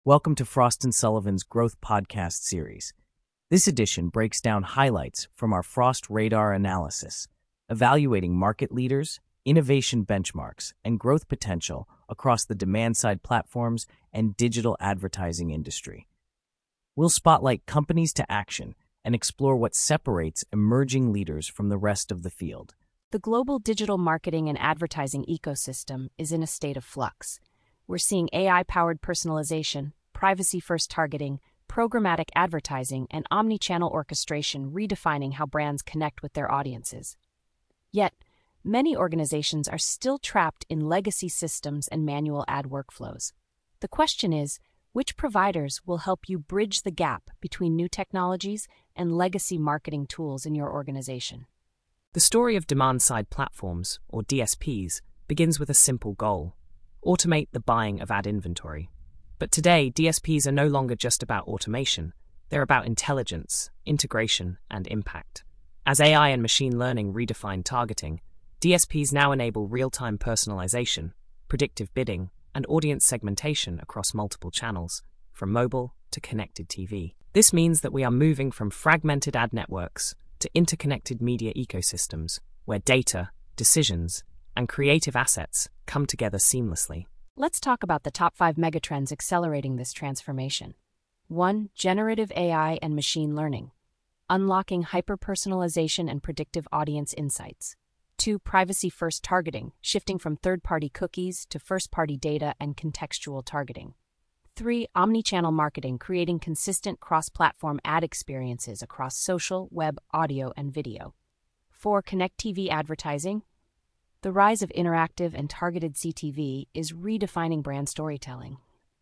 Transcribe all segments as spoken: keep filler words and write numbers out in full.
Welcome to Frost and Sullivan's Growth Podcast series. This edition breaks down highlights from our Frost Radar analysis, evaluating market leaders, innovation benchmarks, and growth potential across the demand-side platforms and digital advertising industry. We'll spotlight companies to action and explore what separates emerging leaders from the rest of the field. The global digital marketing and advertising ecosystem is in a state of flux. We're seeing A I-powered personalization, privacy-first targeting, programmatic advertising, and omni-channel orchestration redefining how brands connect with their audiences. Yet, many organizations are still trapped in legacy systems and manual ad workflows. The question is, which providers will help you bridge the gap between new technologies and legacy marketing tools in your organization? The story of demand-side platforms, or D S Ps, begins with a simple goal: automate the buying of ad inventory. But today, D S Ps are no longer just about automation. They're about intelligence, integration, and impact. As A I and machine learning redefine targeting, D S Ps now enable real-time personalization, predictive bidding, and audience segmentation across multiple channels, from mobile to connected T V. This means that we are moving from fragmented ad networks to interconnected media ecosystems, where data, decisions, and creative assets come together seamlessly. Let's talk about the top five megatrends accelerating this transformation. one. Generative A I and machine learning, unlocking hyper-personalization and predictive audience insights. two. Privacy-first targeting, shifting from third-party cookies to first-party data and contextual targeting. three. Omnichannel marketing, creating consistent cross-platform ad experiences across social, web, audio, and video. four. Connect T V advertising. The rise of interactive and targeted C T V is redefining brand storytelling.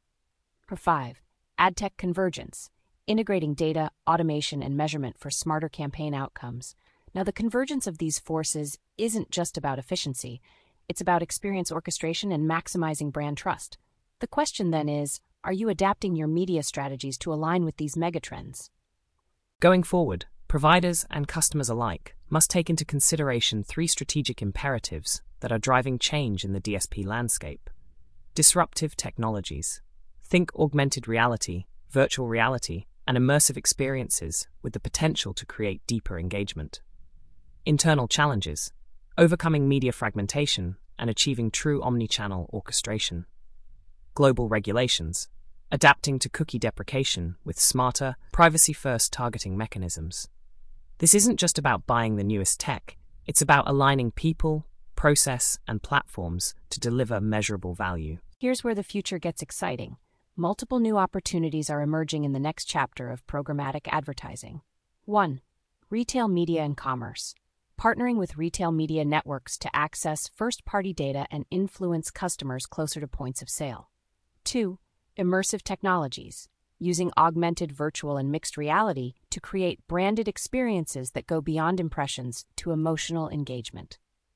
five. Ad tech convergence, integrating data, automation, and measurement for smarter campaign outcomes. Now, the convergence of these forces isn't just about efficiency. It's about experience orchestration and maximizing brand trust. The question then is, are you adapting your media strategies to align with these megatrends? Going forward, providers and customers alike must take into consideration three strategic imperatives that are driving change in the D S P landscape. Disruptive technologies. Think augmented reality, virtual reality, and immersive experiences with the potential to create deeper engagement. Internal challenges. Overcoming media fragmentation and achieving true omnichannel orchestration. Global regulations. Adapting to cookie deprecation with smarter, privacy-first targeting mechanisms. This isn't just about buying the newest tech, it's about aligning people, process, and platforms to deliver measurable value. Here's where the future gets exciting. Multiple new opportunities are emerging in the next chapter of programmatic advertising. one. Retail media and commerce. Partnering with retail media networks to access first-party data and influence customers closer to points of sale. two. Immersive technologies, using augmented virtual and mixed reality to create branded experiences that go beyond impressions to emotional engagement.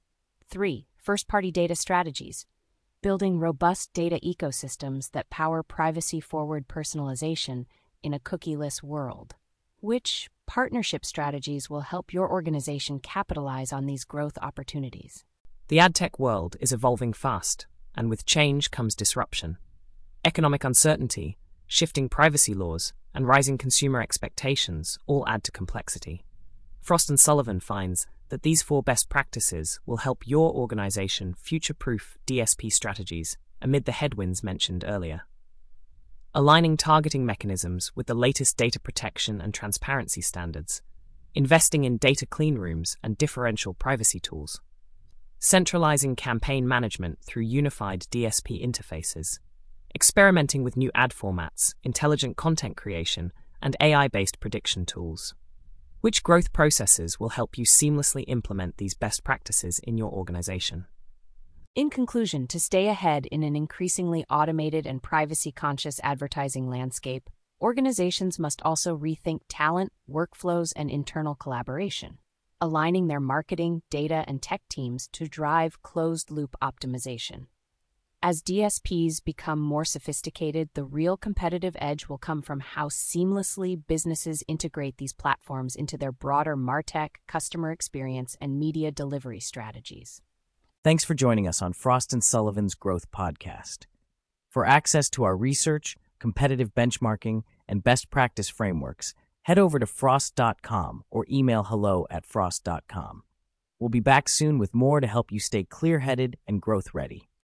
three. First-party data strategies, building robust data ecosystems that power privacy-forward personalization in a cookieless world. Which partnership strategies will help your organization capitalize on these growth opportunities? The ad tech world is evolving fast, and with change comes disruption. Economic uncertainty, shifting privacy laws, and rising consumer expectations all add to complexity. Frost and Sullivan finds that these four best practices will help your organization future-proof D S P strategies amid the headwinds mentioned earlier. Aligning targeting mechanisms with the latest data protection and transparency standards, investing in data clean rooms and differential privacy tools, centralizing campaign management through unified D S P interfaces, experimenting with new ad formats, intelligent content creation, and A I-based prediction tools. Which growth processes will help you seamlessly implement these best practices in your organization? In conclusion, to stay ahead in an increasingly automated and privacy-conscious advertising landscape, organizations must also rethink talent, workflows, and internal collaboration, aligning their marketing, data, and tech teams to drive closed-loop optimization. As D S Ps become more sophisticated, the real competitive edge will come from how seamlessly businesses integrate these platforms into their broader MarTech, customer experience, and media delivery strategies. Thanks for joining us on Frost and Sullivan's Growth Podcast. For access to our research, competitive benchmarking, and best practice frameworks, head over to frost dot com or email hello at frost dot com. We'll be back soon with more to help you stay clear-headed and growth-ready.